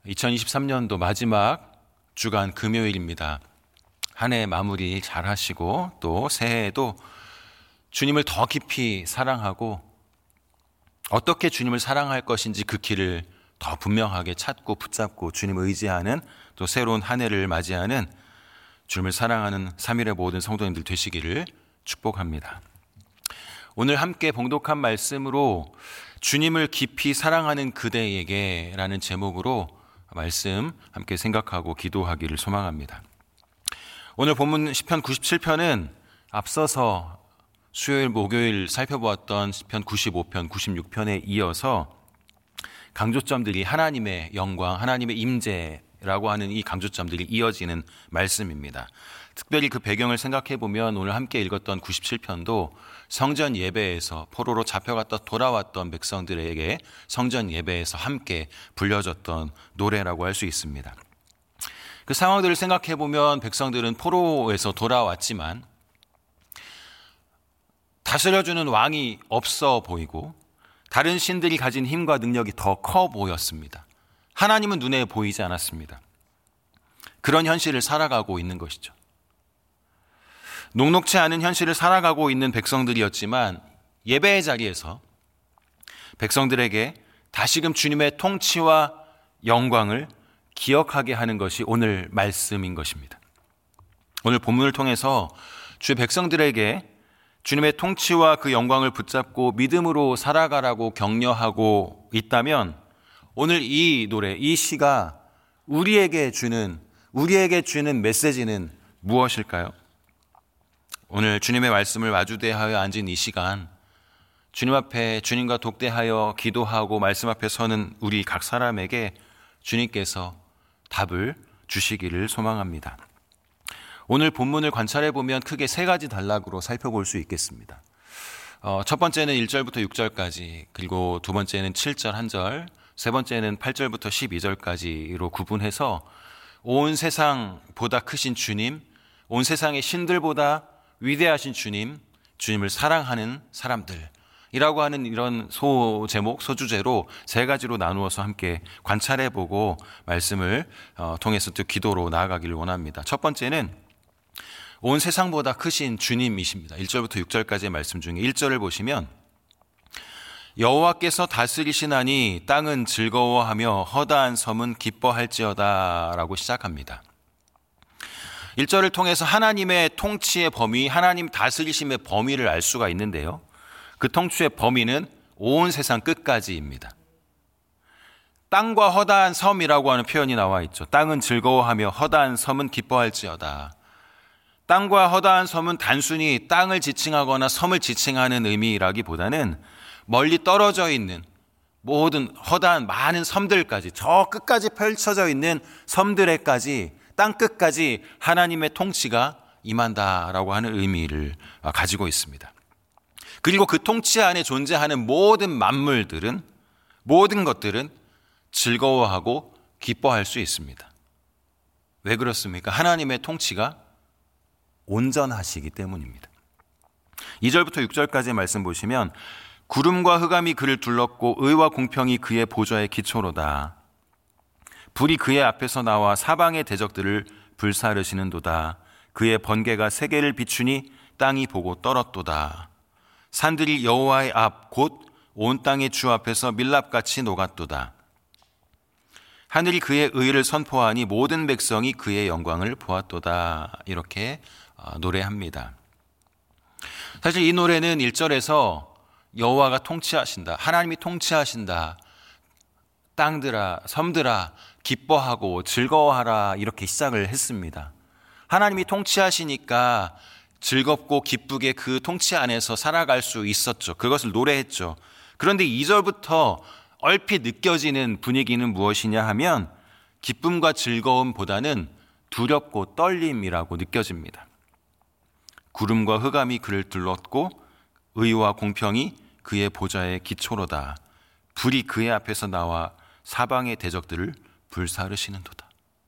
2023년도 마지막 주간 금요일입니다. 한 해 마무리 잘 하시고 또 새해에도 주님을 더 깊이 사랑하고 어떻게 주님을 사랑할 것인지 그 길을 더 분명하게 찾고 붙잡고 주님을 의지하는 또 새로운 한 해를 맞이하는 주님을 사랑하는 3일의 모든 성도님들 되시기를 축복합니다. 오늘 함께 봉독한 말씀으로 주님을 깊이 사랑하는 그대에게 라는 제목으로 말씀 함께 생각하고 기도하기를 소망합니다. 오늘 본문 시편 97편은 앞서서 수요일 목요일 살펴보았던 시편 95편 96편에 이어서 강조점들이 하나님의 영광, 하나님의 임재라고 하는 이 강조점들이 이어지는 말씀입니다. 특별히 그 배경을 생각해 보면 오늘 함께 읽었던 97편도 성전 예배에서 포로로 잡혀갔다 돌아왔던 백성들에게 성전 예배에서 함께 불려졌던 노래라고 할 수 있습니다. 그 상황들을 생각해 보면 백성들은 포로에서 돌아왔지만 다스려주는 왕이 없어 보이고 다른 신들이 가진 힘과 능력이 더 커 보였습니다. 하나님은 눈에 보이지 않았습니다. 그런 현실을 살아가고 있는 것이죠. 녹록치 않은 현실을 살아가고 있는 백성들이었지만 예배의 자리에서 백성들에게 다시금 주님의 통치와 영광을 기억하게 하는 것이 오늘 말씀인 것입니다. 오늘 본문을 통해서 주의 백성들에게 주님의 통치와 그 영광을 붙잡고 믿음으로 살아가라고 격려하고 있다면 오늘 이 노래, 이 시가 우리에게 주는 메시지는 무엇일까요? 오늘 주님의 말씀을 마주대하여 앉은 이 시간, 주님 앞에 주님과 독대하여 기도하고 말씀 앞에 서는 우리 각 사람에게 주님께서 답을 주시기를 소망합니다. 오늘 본문을 관찰해 보면 크게 세 가지 단락으로 살펴볼 수 있겠습니다. 첫 번째는 1절부터 6절까지, 그리고 두 번째는 7절 1절, 세 번째는 8절부터 12절까지로 구분해서 온 세상보다 크신 주님, 온 세상의 신들보다 위대하신 주님, 주님을 사랑하는 사람들이라고 하는 이런 소제목, 소주제로 세 가지로 나누어서 함께 관찰해보고 말씀을 통해서 또 기도로 나아가기를 원합니다. 첫 번째는 온 세상보다 크신 주님이십니다. 1절부터 6절까지의 말씀 중에 1절을 보시면 여호와께서 다스리시나니 땅은 즐거워하며 허다한 섬은 기뻐할지어다 라고 시작합니다. 1절을 통해서 하나님의 통치의 범위, 하나님 다스리심의 범위를 알 수가 있는데요. 그 통치의 범위는 온 세상 끝까지입니다. 땅과 허다한 섬이라고 하는 표현이 나와 있죠. 땅은 즐거워하며 허다한 섬은 기뻐할지어다. 땅과 허다한 섬은 단순히 땅을 지칭하거나 섬을 지칭하는 의미라기보다는 멀리 떨어져 있는 모든 허다한 많은 섬들까지, 저 끝까지 펼쳐져 있는 섬들에까지, 땅 끝까지 하나님의 통치가 임한다라고 하는 의미를 가지고 있습니다. 그리고 그 통치 안에 존재하는 모든 만물들은, 모든 것들은 즐거워하고 기뻐할 수 있습니다. 왜 그렇습니까? 하나님의 통치가 온전하시기 때문입니다. 2절부터 6절까지의 말씀 보시면 구름과 흑암이 그를 둘렀고 의와 공평이 그의 보좌의 기초로다. 불이 그의 앞에서 나와 사방의 대적들을 불사르시는도다. 그의 번개가 세계를 비추니 땅이 보고 떨었도다. 산들이 여호와의 앞 곧 온 땅의 주 앞에서 밀랍같이 녹았도다. 하늘이 그의 의를 선포하니 모든 백성이 그의 영광을 보았도다. 이렇게 노래합니다. 사실 이 노래는 1절에서 여호와가 통치하신다, 하나님이 통치하신다, 땅들아 섬들아 기뻐하고 즐거워하라 이렇게 시작을 했습니다. 하나님이 통치하시니까 즐겁고 기쁘게 그 통치 안에서 살아갈 수 있었죠. 그것을 노래했죠. 그런데 2절부터 얼핏 느껴지는 분위기는 무엇이냐 하면 기쁨과 즐거움보다는 두렵고 떨림이라고 느껴집니다. 구름과 흑암이 그를 둘렀고 의와 공평이 그의 보좌의 기초로다. 불이 그의 앞에서 나와 사방의 대적들을 불사르시는도다.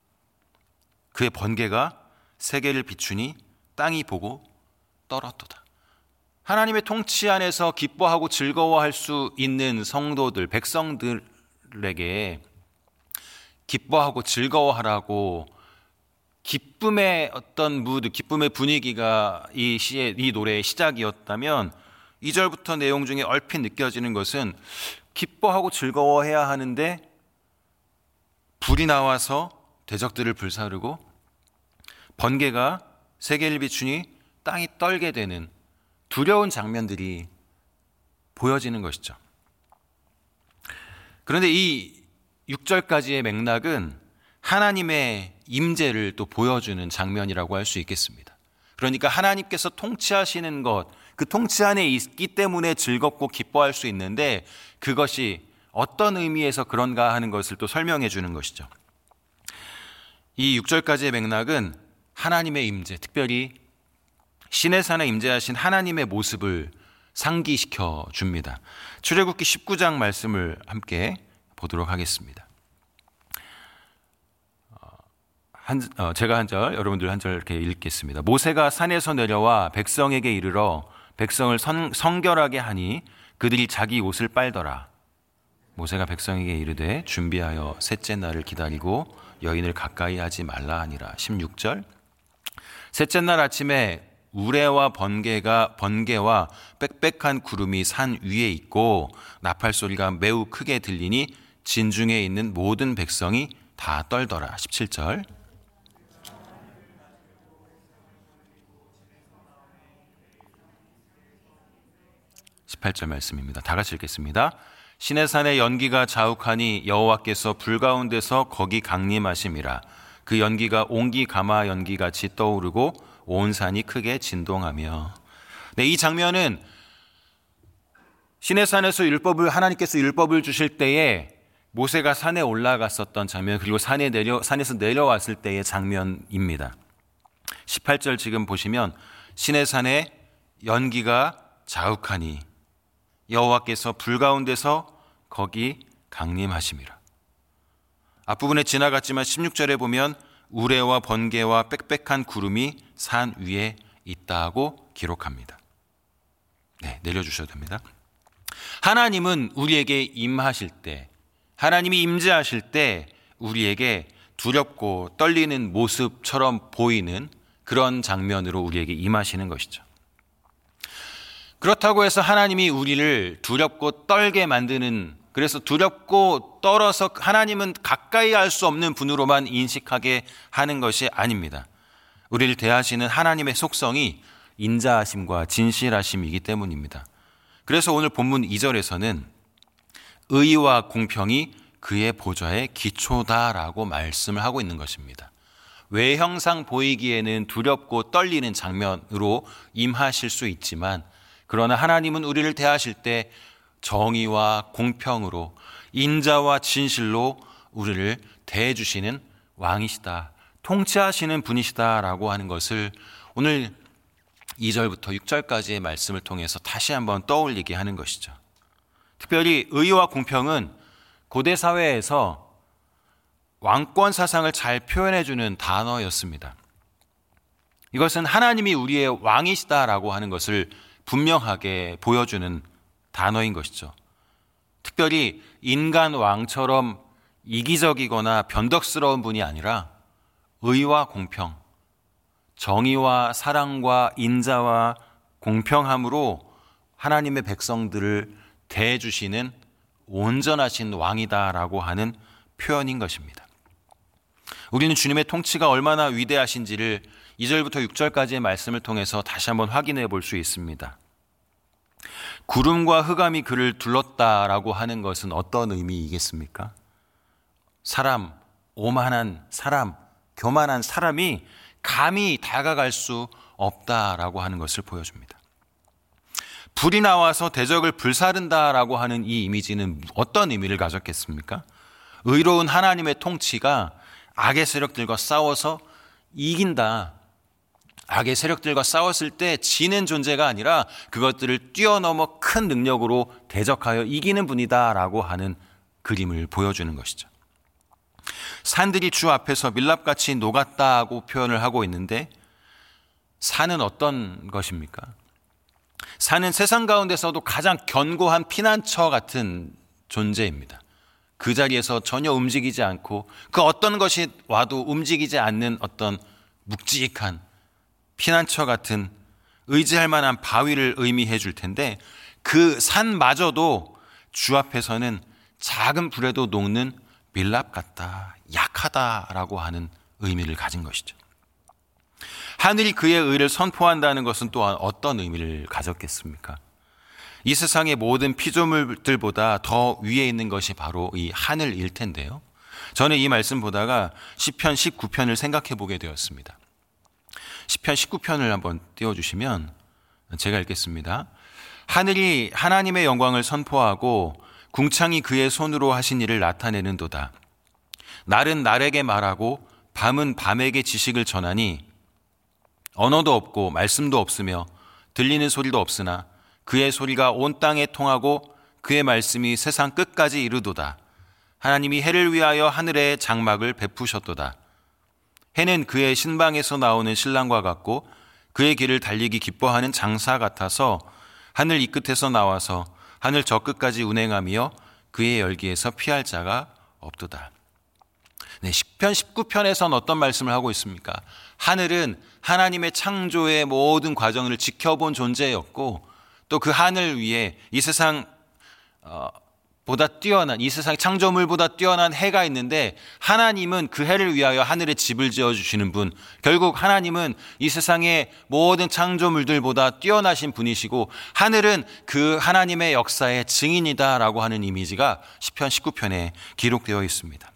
그의 번개가 세계를 비추니 땅이 보고 떨었도다. 하나님의 통치 안에서 기뻐하고 즐거워할 수 있는 성도들, 백성들에게 기뻐하고 즐거워하라고 기쁨의 어떤 무드, 기쁨의 분위기가 이 노래의 시작이었다면 2절부터 내용 중에 얼핏 느껴지는 것은 기뻐하고 즐거워해야 하는데 불이 나와서 대적들을 불사르고 번개가 세계를 비추니 땅이 떨게 되는 두려운 장면들이 보여지는 것이죠. 그런데 이 6절까지의 맥락은 하나님의 임재를 또 보여주는 장면이라고 할 수 있겠습니다. 그러니까 하나님께서 통치하시는 것, 그 통치 안에 있기 때문에 즐겁고 기뻐할 수 있는데 그것이 어떤 의미에서 그런가 하는 것을 또 설명해 주는 것이죠. 이 6절까지의 맥락은 하나님의 임재, 특별히 시내산에 임재하신 하나님의 모습을 상기시켜 줍니다. 출애굽기 19장 말씀을 함께 보도록 하겠습니다. 제가 한 절, 여러분들 한 절 이렇게 읽겠습니다. 모세가 산에서 내려와 백성에게 이르러 백성을 성결하게 하니 그들이 자기 옷을 빨더라. 모세가 백성에게 이르되 준비하여 셋째 날을 기다리고 여인을 가까이 하지 말라 하니라. 16절. 셋째 날 아침에 우레와 번개와 빽빽한 구름이 산 위에 있고 나팔 소리가 매우 크게 들리니 진중에 있는 모든 백성이 다 떨더라. 17절. 18절 말씀입니다. 다 같이 읽겠습니다. 시내산의 연기가 자욱하니 여호와께서 불 가운데서 거기 강림하심이라. 그 연기가 옹기 가마 연기같이 떠오르고 온 산이 크게 진동하며. 네, 이 장면은 시내산에서 하나님께서 율법을 주실 때에 모세가 산에 올라갔었던 장면, 그리고 산에서 내려왔을 때의 장면입니다. 18절 지금 보시면 시내산의 연기가 자욱하니 여호와께서 불 가운데서 거기 강림하심이라. 앞부분에 지나갔지만 16절에 보면 우레와 번개와 빽빽한 구름이 산 위에 있다고 기록합니다. 네, 내려주셔도 됩니다. 하나님은 우리에게 임하실 때, 하나님이 임재하실 때 우리에게 두렵고 떨리는 모습처럼 보이는 그런 장면으로 우리에게 임하시는 것이죠. 그렇다고 해서 하나님이 우리를 두렵고 떨게 만드는, 그래서 두렵고 떨어서 하나님은 가까이 할 수 없는 분으로만 인식하게 하는 것이 아닙니다. 우리를 대하시는 하나님의 속성이 인자하심과 진실하심이기 때문입니다. 그래서 오늘 본문 2절에서는 의와 공평이 그의 보좌의 기초다라고 말씀을 하고 있는 것입니다. 외형상 보이기에는 두렵고 떨리는 장면으로 임하실 수 있지만, 그러나 하나님은 우리를 대하실 때 정의와 공평으로 인자와 진실로 우리를 대해 주시는 왕이시다, 통치하시는 분이시다라고 하는 것을 오늘 2절부터 6절까지의 말씀을 통해서 다시 한번 떠올리게 하는 것이죠. 특별히 의와 공평은 고대 사회에서 왕권 사상을 잘 표현해 주는 단어였습니다. 이것은 하나님이 우리의 왕이시다라고 하는 것을 분명하게 보여주는 단어인 것이죠. 특별히 인간 왕처럼 이기적이거나 변덕스러운 분이 아니라 의와 공평, 정의와 사랑과 인자와 공평함으로 하나님의 백성들을 대해주시는 온전하신 왕이다라고 하는 표현인 것입니다. 우리는 주님의 통치가 얼마나 위대하신지를 2절부터 6절까지의 말씀을 통해서 다시 한번 확인해 볼 수 있습니다. 구름과 흑암이 그를 둘렀다라고 하는 것은 어떤 의미이겠습니까? 오만한 사람, 교만한 사람이 감히 다가갈 수 없다라고 하는 것을 보여줍니다. 불이 나와서 대적을 불사른다라고 하는 이 이미지는 어떤 의미를 가졌겠습니까? 의로운 하나님의 통치가 악의 세력들과 싸워서 이긴다. 악의 세력들과 싸웠을 때 지는 존재가 아니라 그것들을 뛰어넘어 큰 능력으로 대적하여 이기는 분이다라고 하는 그림을 보여주는 것이죠. 산들이 주 앞에서 밀랍같이 녹았다고 표현을 하고 있는데, 산은 어떤 것입니까? 산은 세상 가운데서도 가장 견고한 피난처 같은 존재입니다. 그 자리에서 전혀 움직이지 않고 그 어떤 것이 와도 움직이지 않는 어떤 묵직한 피난처 같은 의지할 만한 바위를 의미해 줄 텐데, 그 산마저도 주 앞에서는 작은 불에도 녹는 밀랍 같다, 약하다라고 하는 의미를 가진 것이죠. 하늘이 그의 의를 선포한다는 것은 또한 어떤 의미를 가졌겠습니까? 이 세상의 모든 피조물들보다 더 위에 있는 것이 바로 이 하늘일 텐데요. 저는 이 말씀 보다가 시편 19편을 생각해 보게 되었습니다. 시편 19편을 한번 띄워주시면 제가 읽겠습니다. 하늘이 하나님의 영광을 선포하고 궁창이 그의 손으로 하신 일을 나타내는도다. 날은 날에게 말하고 밤은 밤에게 지식을 전하니 언어도 없고 말씀도 없으며 들리는 소리도 없으나 그의 소리가 온 땅에 통하고 그의 말씀이 세상 끝까지 이르도다. 하나님이 해를 위하여 하늘에 장막을 베푸셨도다. 해는 그의 신방에서 나오는 신랑과 같고 그의 길을 달리기 기뻐하는 장사 같아서 하늘 이 끝에서 나와서 하늘 저 끝까지 운행하며 그의 열기에서 피할 자가 없도다. 네, 시편 19편에서는 어떤 말씀을 하고 있습니까? 하늘은 하나님의 창조의 모든 과정을 지켜본 존재였고, 또 그 하늘 위에 이 세상 보다 뛰어난, 이 세상 창조물보다 뛰어난 해가 있는데, 하나님은 그 해를 위하여 하늘에 집을 지어주시는 분, 결국 하나님은 이 세상의 모든 창조물들보다 뛰어나신 분이시고 하늘은 그 하나님의 역사의 증인이다라고 하는 이미지가 시편 19편에 기록되어 있습니다.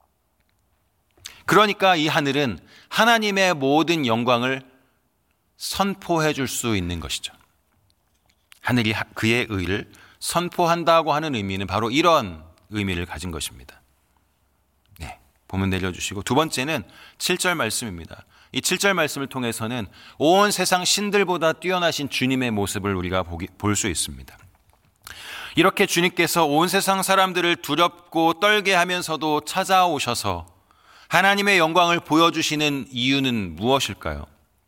그러니까 이 하늘은 하나님의 모든 영광을 선포해 줄 수 있는 것이죠. 하늘이 그의 의를 선포한다고 하는 의미는 바로 이런 의미를 가진 것입니다. 네, 본문 내려주시고 두 번째는 7절 말씀입니다. 이 7절 말씀을 통해서는 온 세상 신들보다 뛰어나신 주님의 모습을 우리가 볼 수 있습니다. 이렇게 주님께서 온 세상 사람들을 두렵고 떨게 하면서도 찾아오셔서 하나님의 영광을 보여주시는 이유는 무엇일까요?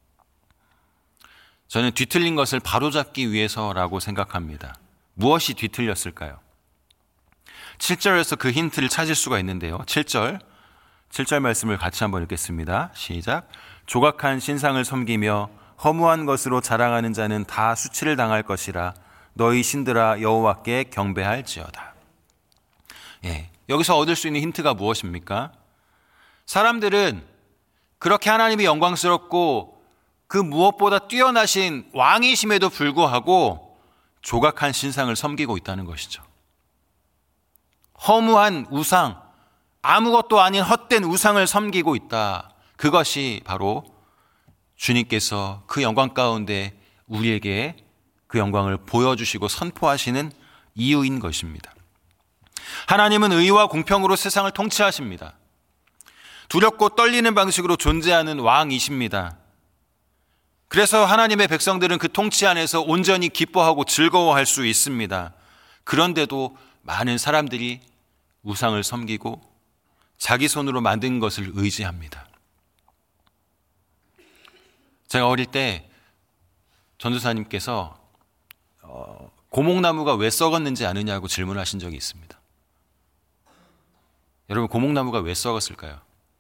저는 뒤틀린 것을 바로잡기 위해서라고 생각합니다. 무엇이 뒤틀렸을까요? 7절에서 그 힌트를 찾을 수가 있는데요. 7절 말씀을 같이 한번 읽겠습니다. 시작. 조각한 신상을 섬기며 허무한 것으로 자랑하는 자는 다 수치를 당할 것이라. 너희 신들아 여호와께 경배할지어다. 예, 여기서 얻을 수 있는 힌트가 무엇입니까? 사람들은 그렇게 하나님이 영광스럽고 그 무엇보다 뛰어나신 왕이심에도 불구하고 조각한 신상을 섬기고 있다는 것이죠. 허무한 우상, 아무것도 아닌 헛된 우상을 섬기고 있다. 그것이 바로 주님께서 그 영광 가운데 우리에게 그 영광을 보여주시고 선포하시는 이유인 것입니다. 하나님은 의와 공평으로 세상을 통치하십니다. 두렵고 떨리는 방식으로 존재하는 왕이십니다. 그래서 하나님의 백성들은 그 통치 안에서 온전히 기뻐하고 즐거워할 수 있습니다. 그런데도 많은 사람들이 우상을 섬기고 자기 손으로 만든 것을 의지합니다. 제가 어릴 때 전도사님께서 고목나무가 왜 썩었는지 아느냐고 질문하신 적이 있습니다. 여러분, 고목나무가 왜 썩었을까요?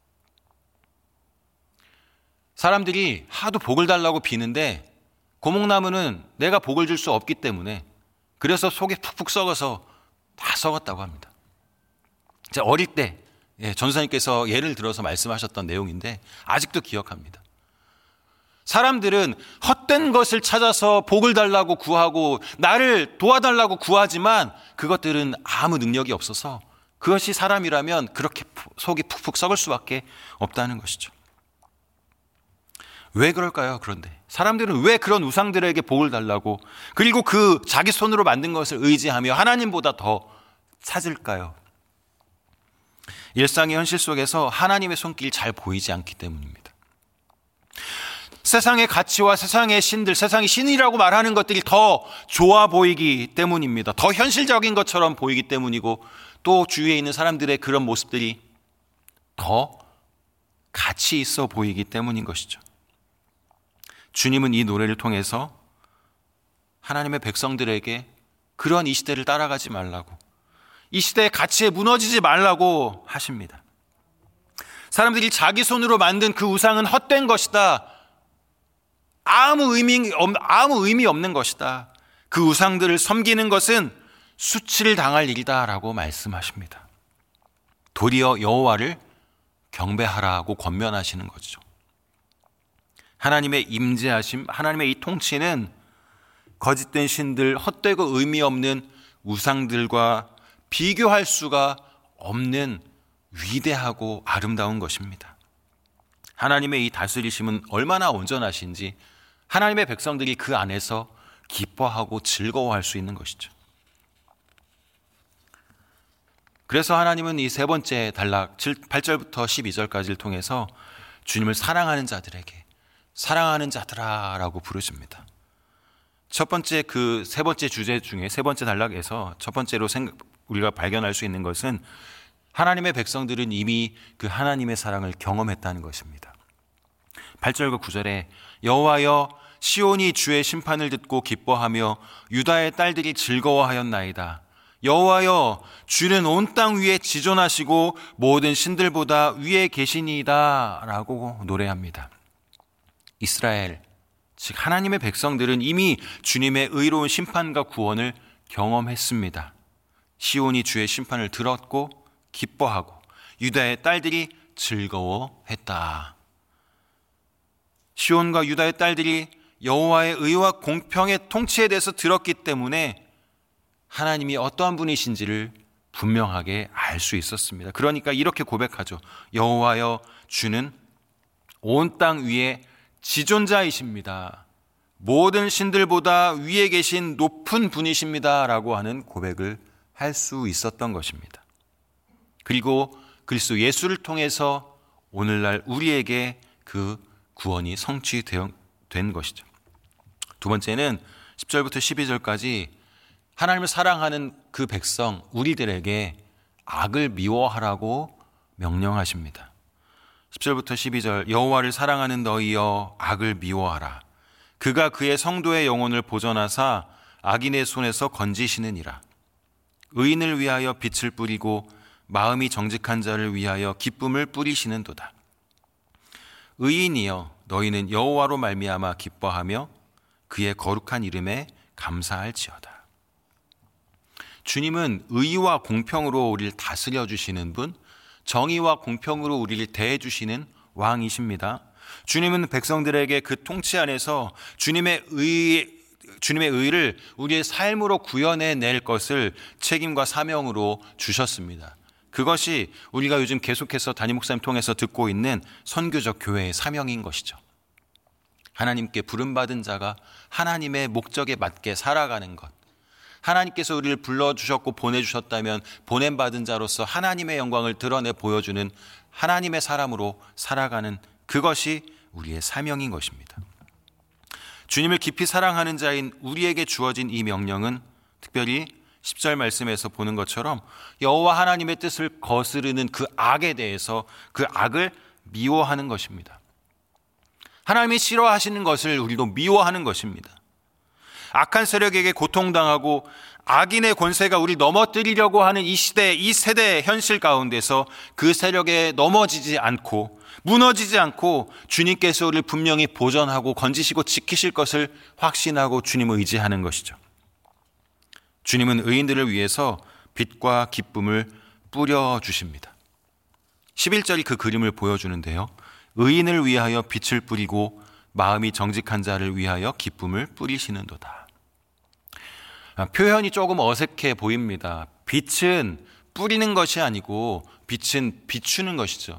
사람들이 하도 복을 달라고 비는데 고목나무는 내가 복을 줄 수 없기 때문에 그래서 속이 푹푹 썩어서 다 썩었다고 합니다. 제가 어릴 때 전도사님께서 예를 들어서 말씀하셨던 내용인데 아직도 기억합니다. 사람들은 헛된 것을 찾아서 복을 달라고 구하고 나를 도와달라고 구하지만 그것들은 아무 능력이 없어서 그것이 사람이라면 그렇게 속이 푹푹 썩을 수밖에 없다는 것이죠. 왜 그럴까요? 그런데 사람들은 왜 그런 우상들에게 복을 달라고, 그리고 그 자기 손으로 만든 것을 의지하며 하나님보다 더 찾을까요? 일상의 현실 속에서 하나님의 손길이 잘 보이지 않기 때문입니다. 세상의 가치와 세상의 신들, 세상의 신이라고 말하는 것들이 더 좋아 보이기 때문입니다. 더 현실적인 것처럼 보이기 때문이고, 또 주위에 있는 사람들의 그런 모습들이 더 가치 있어 보이기 때문인 것이죠. 주님은 이 노래를 통해서 하나님의 백성들에게 그런 이 시대를 따라가지 말라고, 이 시대의 가치에 무너지지 말라고 하십니다. 사람들이 자기 손으로 만든 그 우상은 헛된 것이다. 아무 의미 없는 것이다. 그 우상들을 섬기는 것은 수치를 당할 일이다라고 말씀하십니다. 도리어 여호와를 경배하라고 권면하시는 거죠. 하나님의 임재하심, 하나님의 이 통치는 거짓된 신들, 헛되고 의미 없는 우상들과 비교할 수가 없는 위대하고 아름다운 것입니다. 하나님의 이 다스리심은 얼마나 온전하신지 하나님의 백성들이 그 안에서 기뻐하고 즐거워할 수 있는 것이죠. 그래서 하나님은 이 세 번째 단락 8절부터 12절까지를 통해서 주님을 사랑하는 자들에게 사랑하는 자들아라고 부르십니다. 첫 번째 그 세 번째 주제 중에 세 번째 단락에서 첫 번째로 우리가 발견할 수 있는 것은 하나님의 백성들은 이미 그 하나님의 사랑을 경험했다는 것입니다. 8절과 9절에 여호와여 시온이 주의 심판을 듣고 기뻐하며 유다의 딸들이 즐거워하였나이다. 여호와여 주는 온 땅 위에 지존하시고 모든 신들보다 위에 계시니이다 라고 노래합니다. 이스라엘 즉 하나님의 백성들은 이미 주님의 의로운 심판과 구원을 경험했습니다. 시온이 주의 심판을 들었고 기뻐하고 유다의 딸들이 즐거워했다. 시온과 유다의 딸들이 여호와의 의와 공평의 통치에 대해서 들었기 때문에 하나님이 어떠한 분이신지를 분명하게 알 수 있었습니다. 그러니까 이렇게 고백하죠. 여호와여 주는 온 땅 위에 지존자이십니다. 모든 신들보다 위에 계신 높은 분이십니다 라고 하는 고백을 할 수 있었던 것입니다. 그리고 그리스도 예수를 통해서 오늘날 우리에게 그 구원이 성취된 것이죠. 두 번째는 10절부터 12절까지 하나님을 사랑하는 그 백성 우리들에게 악을 미워하라고 명령하십니다. 10절부터 12절 여호와를 사랑하는 너희여 악을 미워하라. 그가 그의 성도의 영혼을 보전하사 악인의 손에서 건지시느니라. 의인을 위하여 빛을 뿌리고 마음이 정직한 자를 위하여 기쁨을 뿌리시는도다. 의인이여 너희는 여호와로 말미암아 기뻐하며 그의 거룩한 이름에 감사할지어다. 주님은 의와 공평으로 우리를 다스려 주시는 분, 정의와 공평으로 우리를 대해 주시는 왕이십니다. 주님은 백성들에게 그 통치 안에서 주님의 의를 우리의 삶으로 구현해낼 것을 책임과 사명으로 주셨습니다. 그것이 우리가 요즘 계속해서 담임 목사님 통해서 듣고 있는 선교적 교회의 사명인 것이죠. 하나님께 부름받은 자가 하나님의 목적에 맞게 살아가는 것. 하나님께서 우리를 불러주셨고 보내주셨다면 보냄받은 자로서 하나님의 영광을 드러내 보여주는 하나님의 사람으로 살아가는 그것이 우리의 사명인 것입니다. 주님을 깊이 사랑하는 자인 우리에게 주어진 이 명령은 특별히 10절 말씀에서 보는 것처럼 여호와 하나님의 뜻을 거스르는 그 악에 대해서 그 악을 미워하는 것입니다. 하나님이 싫어하시는 것을 우리도 미워하는 것입니다. 악한 세력에게 고통당하고 악인의 권세가 우리 넘어뜨리려고 하는 이 시대, 이 세대의 현실 가운데서 그 세력에 넘어지지 않고 무너지지 않고 주님께서 우리를 분명히 보전하고 건지시고 지키실 것을 확신하고 주님을 의지하는 것이죠. 주님은 의인들을 위해서 빛과 기쁨을 뿌려주십니다. 11절이 그 그림을 보여주는데요. 의인을 위하여 빛을 뿌리고 마음이 정직한 자를 위하여 기쁨을 뿌리시는도다. 표현이 조금 어색해 보입니다. 빛은 뿌리는 것이 아니고 빛은 비추는 것이죠.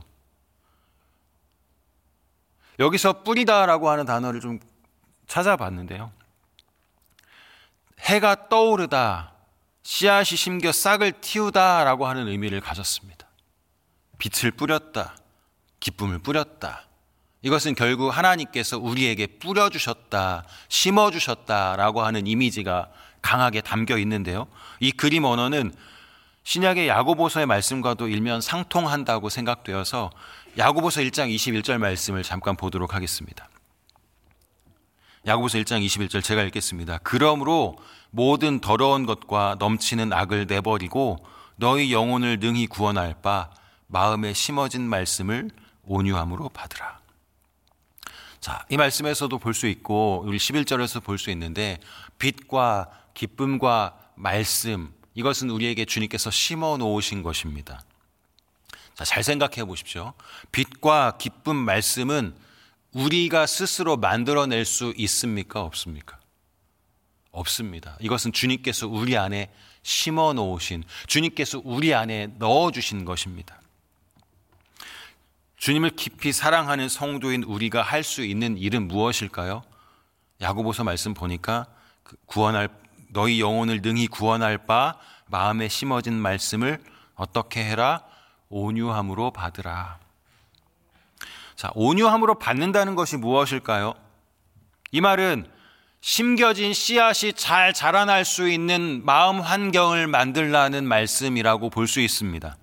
여기서 뿌리다라고 하는 단어를 좀 찾아봤는데요. 해가 떠오르다, 씨앗이 심겨 싹을 틔우다라고 하는 의미를 가졌습니다. 빛을 뿌렸다, 기쁨을 뿌렸다. 이것은 결국 하나님께서 우리에게 뿌려주셨다, 심어주셨다라고 하는 이미지가 강하게 담겨 있는데요. 이 그림 언어는 신약의 야고보서의 말씀과도 일면 상통한다고 생각되어서 야고보서 1장 21절 말씀을 잠깐 보도록 하겠습니다. 야고보서 1장 21절 제가 읽겠습니다. 그러므로 모든 더러운 것과 넘치는 악을 내버리고 너희 영혼을 능히 구원할 바 마음에 심어진 말씀을 온유함으로 받으라. 자, 이 말씀에서도 볼 수 있고 우리 11절에서 볼 수 있는데 빛과 기쁨과 말씀, 이것은 우리에게 주님께서 심어 놓으신 것입니다. 자, 잘 생각해 보십시오. 빛과 기쁨, 말씀은 우리가 스스로 만들어낼 수 있습니까? 없습니까? 없습니다. 이것은 주님께서 우리 안에 심어 놓으신, 주님께서 우리 안에 넣어주신 것입니다. 주님을 깊이 사랑하는 성도인 우리가 할 수 있는 일은 무엇일까요? 야고보서 말씀 보니까 너희 영혼을 능히 구원할 바 마음에 심어진 말씀을 어떻게 해라? 온유함으로 받으라. 자, 온유함으로 받는다는 것이 무엇일까요? 이 말은 심겨진 씨앗이 잘 자라날 수 있는 마음 환경을 만들라는 말씀이라고 볼 수 있습니다.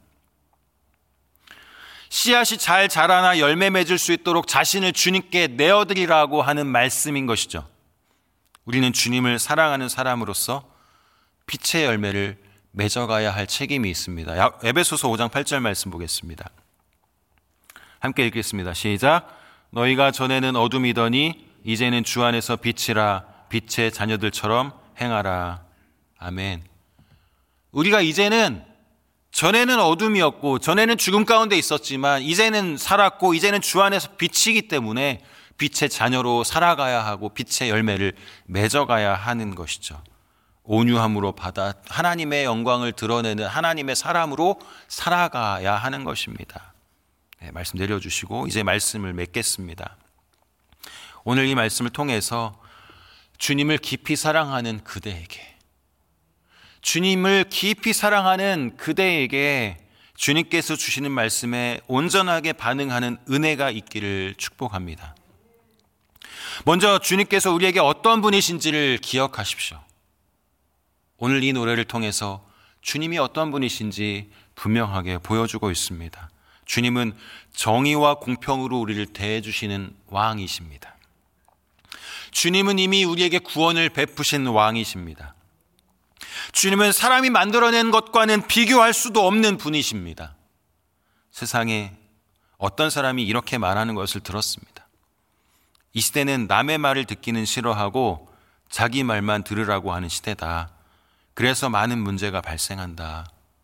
씨앗이 잘 자라나 열매 맺을 수 있도록 자신을 주님께 내어드리라고 하는 말씀인 것이죠. 우리는 주님을 사랑하는 사람으로서 빛의 열매를 맺어가야 할 책임이 있습니다. 에베소서 5장 8절 말씀 보겠습니다. 함께 읽겠습니다. 시작. 너희가 전에는 어둠이더니 이제는 주 안에서 빛이라. 빛의 자녀들처럼 행하라. 아멘. 우리가 전에는 어둠이었고 전에는 죽음 가운데 있었지만 이제는 살았고 이제는 주 안에서 빛이기 때문에 빛의 자녀로 살아가야 하고 빛의 열매를 맺어가야 하는 것이죠. 온유함으로 받아 하나님의 영광을 드러내는 하나님의 사람으로 살아가야 하는 것입니다. 네, 말씀 내려주시고 이제 말씀을 맺겠습니다. 오늘 이 말씀을 통해서 주님을 깊이 사랑하는 그대에게, 주님을 깊이 사랑하는 그대에게 주님께서 주시는 말씀에 온전하게 반응하는 은혜가 있기를 축복합니다. 먼저 주님께서 우리에게 어떤 분이신지를 기억하십시오. 오늘 이 노래를 통해서 주님이 어떤 분이신지 분명하게 보여주고 있습니다. 주님은 정의와 공평으로 우리를 대해주시는 왕이십니다. 주님은 이미 우리에게 구원을 베푸신 왕이십니다. 주님은 사람이 만들어낸 것과는 비교할 수도 없는 분이십니다. 세상에 어떤 사람이 이렇게 말하는 것을 들었습니다. 이 시대는 남의 말을 듣기는 싫어하고 자기 말만 들으라고 하는 시대다. 그래서 많은 문제가 발생한다.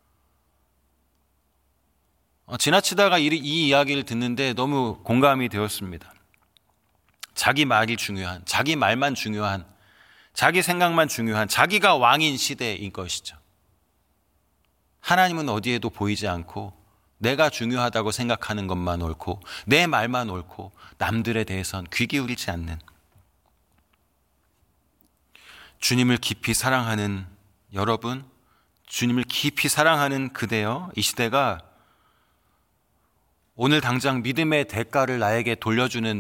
지나치다가 이 이야기를 듣는데 너무 공감이 되었습니다. 자기 말이 중요한, 자기 말만 중요한, 자기 생각만 중요한, 자기가 왕인 시대인 것이죠. 하나님은 어디에도 보이지 않고 내가 중요하다고 생각하는 것만 옳고 내 말만 옳고 남들에 대해선 귀 기울이지 않는, 주님을 깊이 사랑하는 여러분, 주님을 깊이 사랑하는 그대여, 이 시대가 오늘 당장 믿음의 대가를 나에게 돌려주는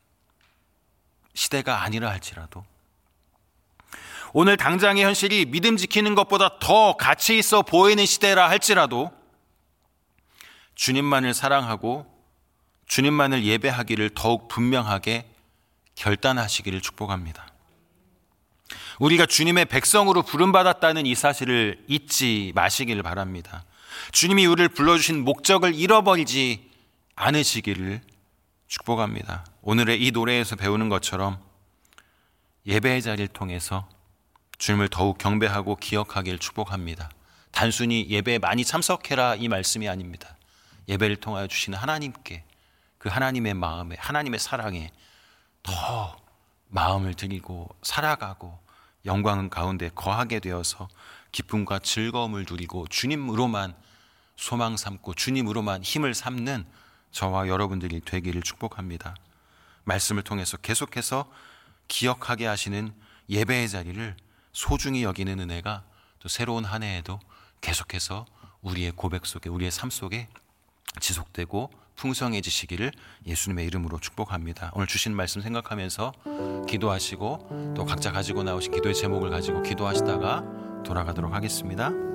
시대가 아니라 할지라도, 오늘 당장의 현실이 믿음 지키는 것보다 더 가치 있어 보이는 시대라 할지라도 주님만을 사랑하고 주님만을 예배하기를 더욱 분명하게 결단하시기를 축복합니다. 우리가 주님의 백성으로 부름받았다는 이 사실을 잊지 마시기를 바랍니다. 주님이 우리를 불러주신 목적을 잃어버리지 않으시기를 축복합니다. 오늘의 이 노래에서 배우는 것처럼 예배의 자리를 통해서 주님을 더욱 경배하고 기억하기를 축복합니다. 단순히 예배에 많이 참석해라 이 말씀이 아닙니다. 예배를 통하여 주시는 하나님께, 그 하나님의 마음에, 하나님의 사랑에 더 마음을 드리고 살아가고 영광 가운데 거하게 되어서 기쁨과 즐거움을 누리고 주님으로만 소망 삼고 주님으로만 힘을 삼는 저와 여러분들이 되기를 축복합니다. 말씀을 통해서 계속해서 기억하게 하시는 예배의 자리를 소중히 여기는 은혜가 또 새로운 한 해에도 계속해서 우리의 고백 속에, 우리의 삶 속에 지속되고 풍성해지시기를 예수님의 이름으로 축복합니다. 오늘 주신 말씀 생각하면서 기도하시고 또 각자 가지고 나오신 기도의 제목을 가지고 기도하시다가 돌아가도록 하겠습니다.